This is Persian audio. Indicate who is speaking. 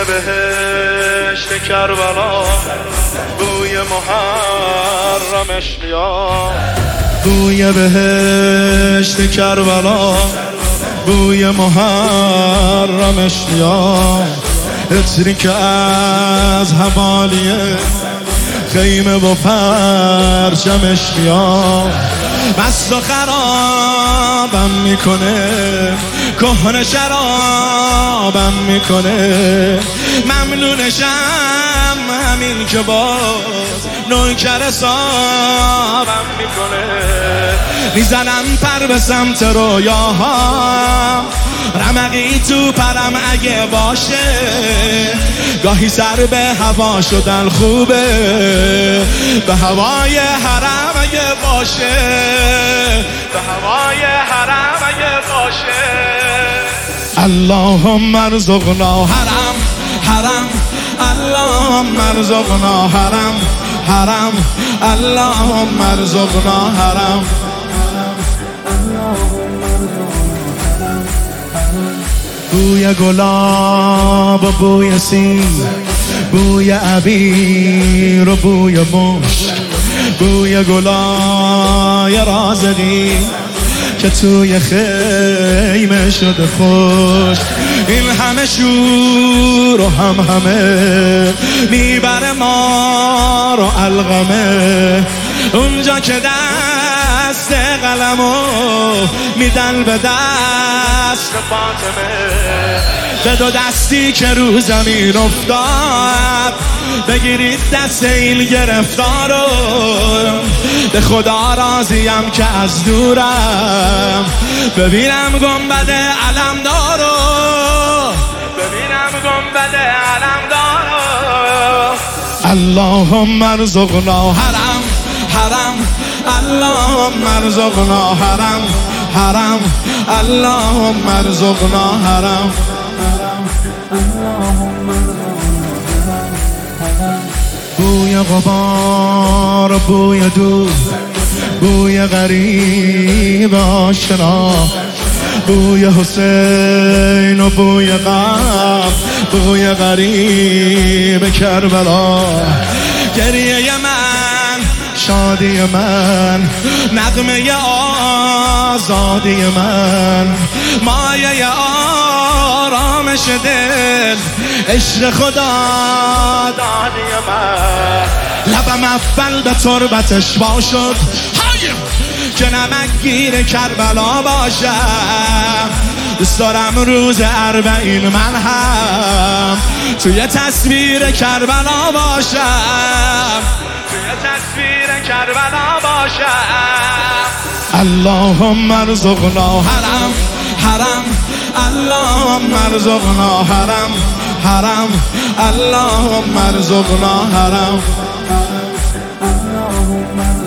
Speaker 1: بهشت کربلا بوی محرمش میاد، بوی بهشت کربلا بوی محرمش میاد، عطری که از حوالی خیمه و پرچمش میاد، مست و خرابم میکنه، کهنه شرابم میکنه، ممنونشم همین که باز نوکر صابم میکنه، میزنم پر به سمت رویاهام، رمقی تو پرم اگه باشه، گاهی سر به هوا شدن خوبه، به هوای حرم اگه باشه، به هوای حرم اگه باشه. اللهم ارزقنا حرم حرم، اللهم ارزقنا حرم حرم، اللهم ارزقنا حرم. بوی گلاب و بوی سیب، بوی عبیر و بوی مشک، بوی گلای رازقی که توی خیمه شده خوش، این همه شور و همه میبره ما رو علقمه، اونجا که دست قلمو میدن به دست فاطمه، به دو دستی که رو زمین افتاد بگیرید دست این گرفتارو، به خدا راضیم که از دورم ببینم گنبد علمدارو، ببینم گنبد علمدارو. اللهم ارزقنا حرم حرم، اللهم ارزقنا حرم حرم، اللهم ارزقنا حرم. بوی غبار، بوی دود، بوی غریب آشنا، بوی حسین و بوی غم، بوی غریب کربلا، گریه من، شادی من، نغمه آزادی من، مایه آرامش دل، عشق خدا دادی من، لبم اول به تربتش باشد که نمکگیر کربلا باشم، دوست دارم روز 40 من هم توی تصویر کربلا باشم، توی تصویر کربلا باشم. اللهم ارزقنا حرم حرم، اللهم ارزقنا حرم حرم، اللهم ارزقنا حرم.